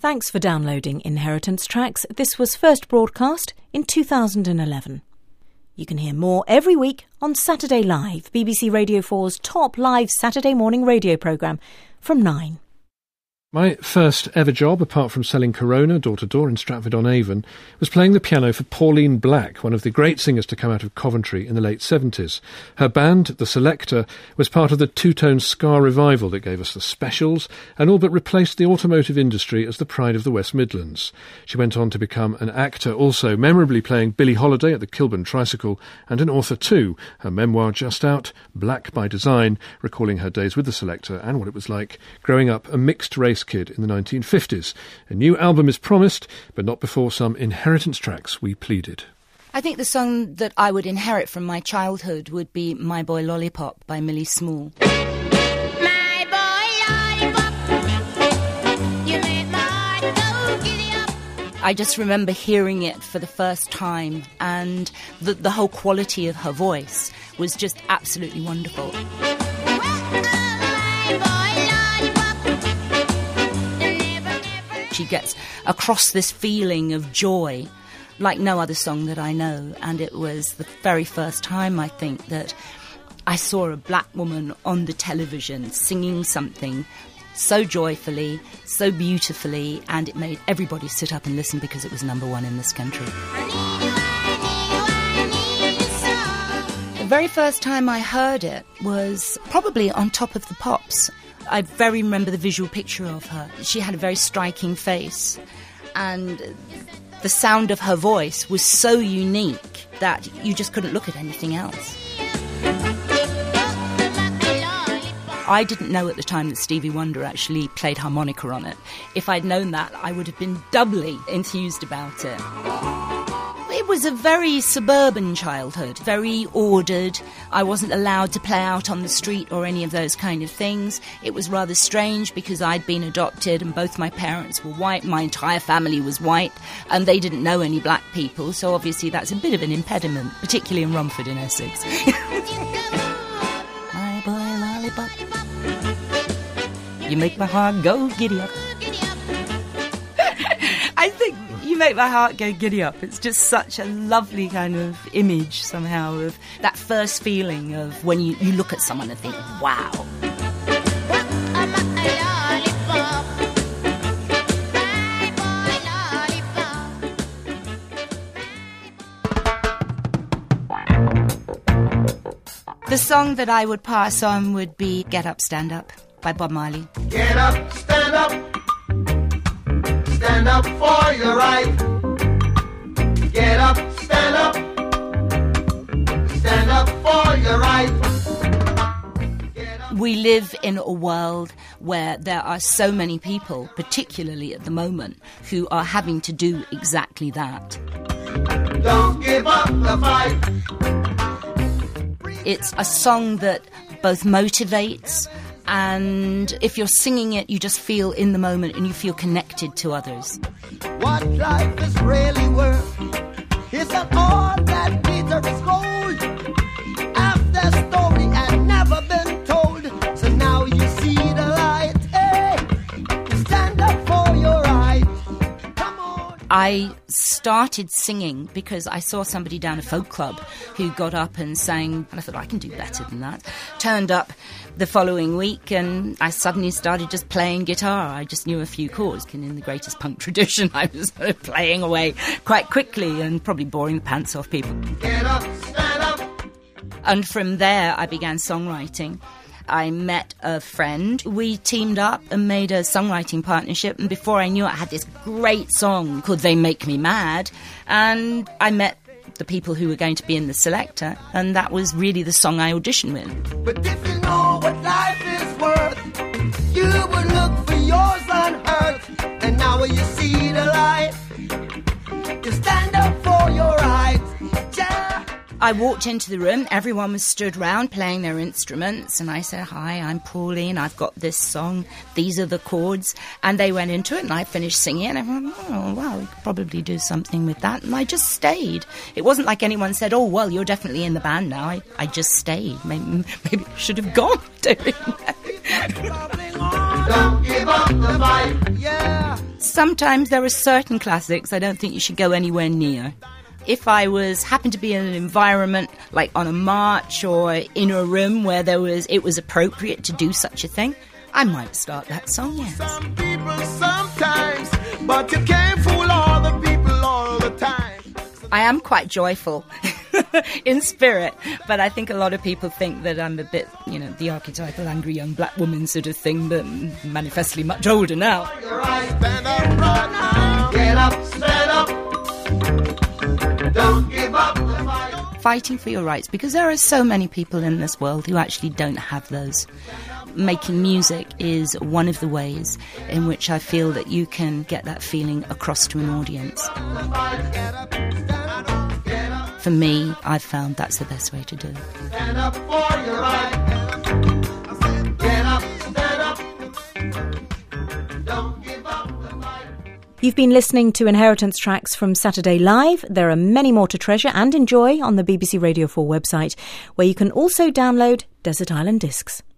Thanks for downloading Inheritance Tracks. This was first broadcast in 2011. You can hear more every week on Saturday Live, BBC Radio 4's top live Saturday morning radio programme from 9. My first ever job, apart from selling Corona door-to-door in Stratford-on-Avon, was playing the piano for Pauline Black, one of the great singers to come out of Coventry in the late 70s. Her band, The Selector, was part of the two-tone ska revival that gave us the Specials and all but replaced the automotive industry as the pride of the West Midlands. She went on to become an actor, also memorably playing Billie Holiday at the Kilburn Tricycle, and an author too, her memoir just out, Black by Design, recalling her days with The Selector and what it was like growing up a mixed-race kid in the 1950s. A new album is promised, but not before some Inheritance Tracks, we pleaded. I think the song that I would inherit from my childhood would be My Boy Lollipop by Millie Small. My boy lollipop, you make my heart go giddy up. I just remember hearing it for the first time, and the whole quality of her voice was just absolutely wonderful. She gets across this feeling of joy like no other song that I know, and it was the very first time, I think, that I saw a black woman on the television singing something so joyfully, so beautifully, and it made everybody sit up and listen because it was number one in this country. The very first time I heard it was probably on Top of the Pops. I very remember the visual picture of her. She had a very striking face, and the sound of her voice was so unique that you just couldn't look at anything else. I didn't know at the time that Stevie Wonder actually played harmonica on it. If I'd known that, I would have been doubly enthused about it. It was a very suburban childhood, very ordered. I wasn't allowed to play out on the street or any of those kind of things. It was rather strange because I'd been adopted and both my parents were white. My entire family was white and they didn't know any black people, so obviously that's a bit of an impediment, particularly in Romford in Essex. My boy lollipop, you make my heart go giddy up. I think You Make My Heart Go Giddy Up. It's just such a lovely kind of image somehow of that first feeling of when you look at someone and think, wow. The song that I would pass on would be Get Up, Stand Up by Bob Marley. Get up, stand up. Stand up for your right. Get up, stand up. Stand up for your right. We live in a world where there are so many people, particularly at the moment, who are having to do exactly that. Don't give up the fight. It's a song that both motivates, and if you're singing it, you just feel in the moment and you feel connected to others. What life is really worth isn't all that glitter is gold. After story had never been told, so now you see the light. Hey, stand up for your right. Come on. I started singing because I saw somebody down a folk club who got up and sang, and I thought, I can do better than that. Turned up the following week and I suddenly started just playing guitar. I just knew a few chords, and in the greatest punk tradition I was playing away quite quickly and probably boring the pants off people. Get up, stand up. And from there I began songwriting. I met a friend, we teamed up and made a songwriting partnership, and before I knew it I had this great song called They Make Me Mad, and I met the people who were going to be in The Selector, and that was really the song I auditioned with. But if you know what life is worth, you would look for yours unhurt. And now when you see the light, you stand up for your rights. Yeah. I walked into the room, everyone was stood round playing their instruments, and I said, hi, I'm Pauline, I've got this song, these are the chords, and they went into it and I finished singing and everyone went, oh wow, we could probably do something with that, and I just stayed. It wasn't like anyone said, oh well, you're definitely in the band now. I just stayed. Maybe I should have gone doing that. Don't give up the fight, yeah. Sometimes there are certain classics I don't think you should go anywhere near. If I happened to be in an environment like on a march or in a room where it was appropriate to do such a thing, I might start that song, yes. Some people sometimes, but you can't fool all the people all the time. I am quite joyful in spirit, but I think a lot of people think that I'm a bit, the archetypal angry young black woman sort of thing, but manifestly much older now. You're right, stand up right now. Get up, stand up. Don't give up the fight. Fighting for your rights, because there are so many people in this world who actually don't have those. Making music is one of the ways in which I feel that you can get that feeling across to an audience. For me, I've found that's the best way to do it. Stand up for your right. Get up, stand up. Don't give up the fight. You've been listening to Inheritance Tracks from Saturday Live. There are many more to treasure and enjoy on the BBC Radio 4 website, where you can also download Desert Island Discs.